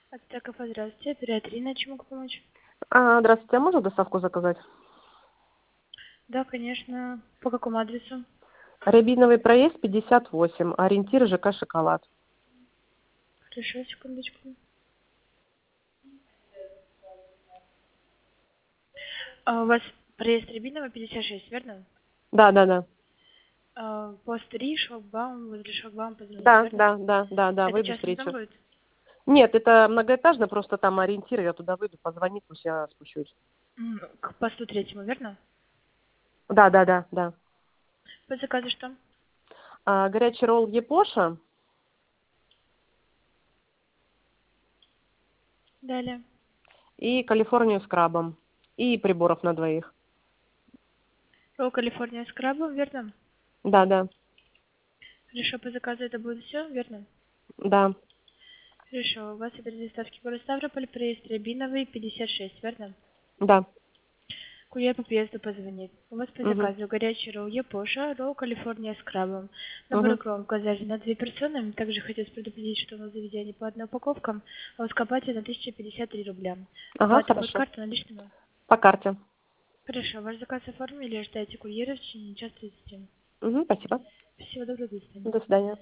Аптека, здравствуйте. Оператор Ирина, чем могу помочь? Здравствуйте, а можно доставку заказать? Да, конечно. По какому адресу? Рябиновый проезд, 58, ориентир ЖК «Шоколад». Хорошо, секундочку. У вас проезд Рябинова, 56, верно? Да. Пост 3, шлагбаум, возле шлагбаума позвонить, Да, верно? да, да, да, да, Это выйду частный дом встречу. будет? Нет, это многоэтажно, просто там ориентир, я туда выйду, позвонить, пусть я спущусь. К посту 3, верно? Да. По заказу что? Горячий ролл Япоша Далее. и Калифорнию с крабом. И приборов на двоих. Ролл Калифорния с крабом, верно? Да. Хорошо, по заказу это будет все, верно? Да. Хорошо, у вас адрес доставки город Ставрополь, проезд Рябиновый, 56, верно? Да. Курьер по приезду позвонит. У вас по Угу. заказу горячий ролл Япоша, ролл Калифорния с крабом. Набор Угу. укроп указали на 2 персоны. Также хотелось предупредить, что у нас заведение по одной упаковкам, а у скопателя на 1053 рубля. Ага, Оплата будет хорошо. карта наличными. По карте. Хорошо, ваш заказ оформили, ждайте курьера в течение часа 30. Угу, спасибо. Всего доброго, до свидания. До свидания.